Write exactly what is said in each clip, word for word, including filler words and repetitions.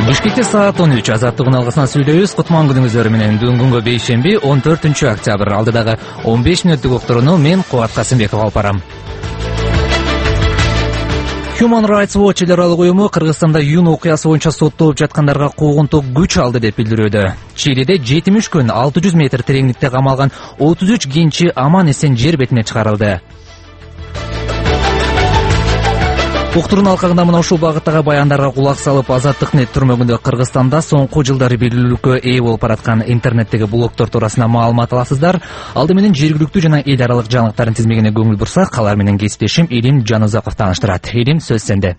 Бишкекте саат он үч. Азаттык алгысынан сүйлөйбүз. Кутман күнүңүздөр менен. Бүгүнгү бейшемби он төртүнчү октябрь. Алдыдагы он беш мүнөттүк уктурууну мен Кубат Касымбеков алып барам. Human Rights Watch эл аралык уюму Кыргызстанда июнь окуясы боюнча соттолуп жаткандарга куугунтук күч алды деп билдирүүдө. Чилиде жетимиш күн алты жүз метр тереңдикте камалган отуз үч кенчи аман эсен жер бетине чыгарылды. Уктуруунун алкагында мына ушул багыттагы баяндарга кулак салып, Азаттык нет түрмөгүндө Кыргызстанда соңку жылдары белгилүүлүккө ээ болуп бараткан интернеттеги блогдор туурасында маалымат аласыздар. Алды менен жергиликтүү жана эл аралык жаңылыктардын тизмегине көңүл бурсак, алар менен кесиптешим Элим Жанузаков тааныштырат. Элим, сөз сенде.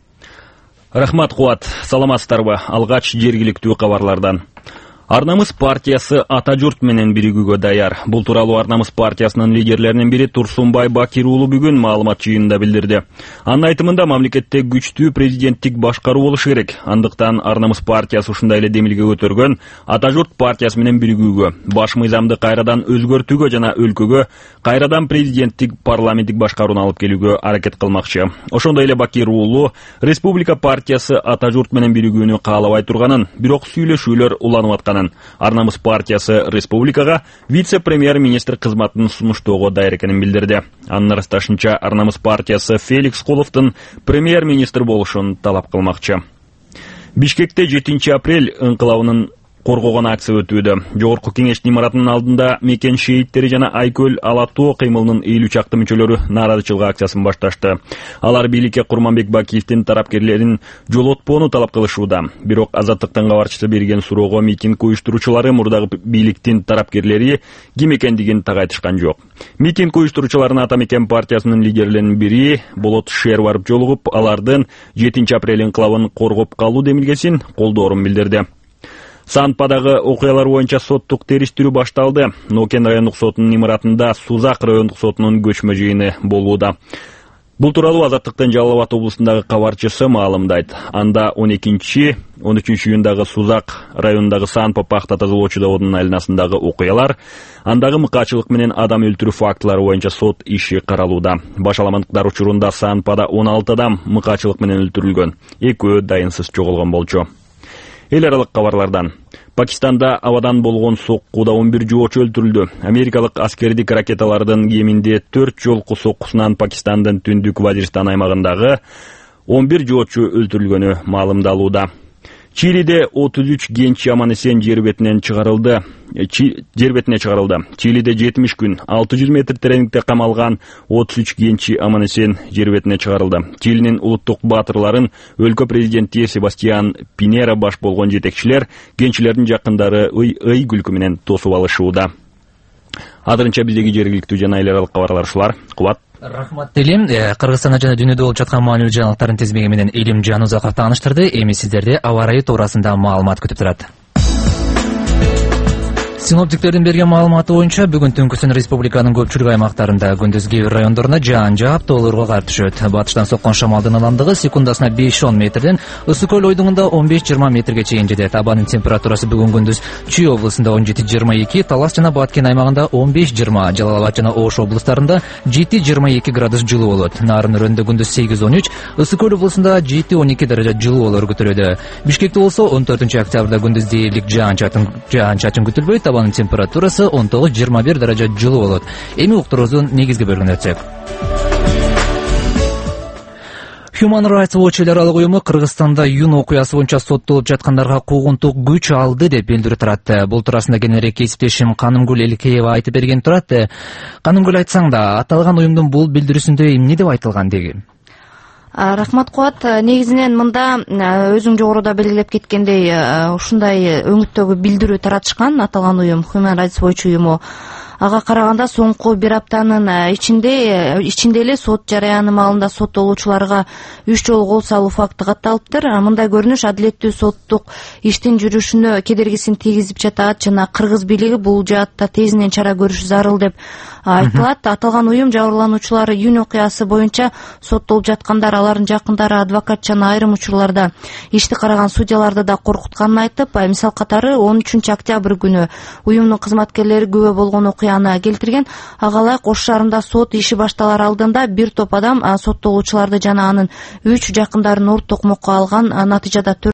Рахмат, Кубат. Саламатсыздарбы? Алгач жергиликтүү кабарлардан. Арнамыз партиясы ата журт менен биригүүгө даяр. Бул тууралуу Арнамыз партиясынын лидерлеринин бири Турсунбай Бакир уулу бүгүн маалымат жыйынында билдирди. Анын айтымында мамлекетте күчтүү президенттик башкаруу болушу керек. Андыктан Арнамыз партиясы ушундай эле демилге көтөргөн ата журт партиясы менен биригүүгө, баш мыйзамды кайрадан өзгөртүүгө жана өлкөгө кайрадан президенттик парламенттик башкарууну алып келүүгө аракет кылмакчы. Ошондой эле Бакир уулу Республика партиясы ата журт менен биригүүнү каалабай турганын, бирок сүйлөшүүлөр уланып атканын, Арнамыз партиясы республикага вице-премьер-министр кызматын сунуштоого даяр экенин билдирди. Анын ырасташынча Арнамыз партиясы Феликс Куловдун премьер-министр болушун талап кылмакчы. Бишкекте жетинчи апрель ыңкылабынын коргогон акция өтүүдө. Жогорку кеңештин имаратынын алдында мекен шейиттери жана Айкөл Алатоо кыймылынын элүү чакты мүчөлөрү нааразычылык акциясын башташты. Алар бийликке Курманбек Бакиевдин тарапкерлерин жолотпоону талап кылышууда. Бирок Азаттыктын кабарчысы берген суроого митинг уюштуруучулары мурдагы бийликтин тарапкерлери ким экендигин так айтышкан жок. Митинг уюштуруучуларына Ата Мекен партиясынын лидерлеринин бири Болот Шер барып жолугуп, алардын жетинчи апрель ыңкылабын коргоп калуу демилгесин колдоорун билдирди. Санпадагы окуялар боюнча соттук териштирүү башталды. Нокен райондук сотунун имаратында Сузак райондук сотунун көчмө жыйыны болууда. Бул тууралуу Азаттыктын Жалал Абад облусундагы кабарчысы маалымдайт. Анда он экинчи он үчүнчү июндагы Сузак районундагы Санпа пахта тазалоочу заводунун айланасындагы окуялар, андагы мыкаачылык менен адам өлтүрүү фактылары боюнча сот иши каралууда. Башаламандыктар учурунда Санпада он алты адам мыкаачылык менен өлтүрүлгөн. Экөө дайынсыз жоголгон болчу. Эл аралык кабарлардан. Пакистанда абадан болгон соккууда он бир жоочу өлтүрүлдү. Америкалык аскердик ракеталардын кеминде төрт жолку соккусунан Пакистандын түндүк Вазиристан аймагындагы он бир жоочу өлтүрүлгөнү маалымдалууда. Чилиде отуз үч кенчи аман эсен жер бетинен чыгарылды. Жер бетине чыгарылды. Чилиде жетимиш күн алты жүз метр тереңдикте камалган отуз үч кенчи аман эсен жер бетине чыгарылды. Чилинин улуттук баатырларын өлкө президенти Себастьян Пинера баш болгон жетекчилер кенчилердин жакындары ый күлкү менен тосуп алышууда. Азырынча биздеги жергиликтүү жана эл аралык кабарлар ушулар. Кубат. Рахмат, Элим. Кыргызстанда жана дүйнөдө болуп жаткан маанилүү жаңылыктардын тизмеги менен Элим Жанузаков тааныштырды. Эми сиздерди аба ырайы туурасында маалымат күтүп турат. Синоптиктердин берген маалыматы боюнча бүгүн түнкүсүн республиканын көпчүлүк аймактарында, күндүз кээ бир райондорунда жаан жаап, тоолорго кар түшөт. Батыштан соккон шамалдын ылдамдыгы секундасына беш он метрден Ысык көл ойдуңунда он беш жыйырма метрге чейин жетет. Абанын температурасы бүгүн күндүз Чүй облусунда он жети жыйырма эки, Талас жана Баткен аймагында он беш жыйырма, Жалал Абад жана Ош облустарында жети жыйырма эки градус жылуу болот. Нарын өрөндө күндүз сегиз он үч, Ысык көл облусунда жети он эки даража жылуу болор күтүлөдө. Бишкекте болсо он төртүнчү октябрда күндүз дээрлик жаан чачын күтүлбөйт. Абанын температурасы он тогуз жыйырма бир даража жылуу болот. Эми уктуруубуздун негизги бөлүгүнө өтсөк. Human Rights Watch эл аралык уюму Кыргызстанда июнь окуясы боюнча соттолуп жаткандарга куугунтук күч алды деп билдирип турат. Бул туурасында кененирээк кесиптешим Канымгүл Элкеева айтып берген турат. Канымгүл, айтсаң да, аталган уюмдун бул билдирүүсүндө эмне деп айтылган деги? Рахмат, Кубат. Негизинен мында өзүң жогоруда белгилеп кеткендей ушундай өңүттөгү билдирүү таратышкан аталган уюм, Human Rights Watch уюму. Ага караганда соңку бир аптанын ичинде ичинде эле сот жарыяны маалында соттолуучуларга үч жолу кол салуу факты катталыптыр. Мындай көрүнүш адилеттүү соттук иштин жүрүшүнө кедергисин тийгизип жатат жана кыргыз бийлиги бул жаатта тезинен чара көрүшү зарыл деп айтылат. Аталган уюм жабырлануучулар июнь окуясы боюнча соттолуп жаткандар, алардын жакындары, адвокат жана айрым учурларда ишти караган судьяларды да коркутканын айтып, мисал катары он үчүнчү октябрь күнү уюмдун кызматкерлери күбө болгон окуя келтирген. Агалайык Ош шаарында сот иши башталар алдында бир топ адам соттолуучуларды жана анын үч жакындарын ор токмокко алган. Натыйжада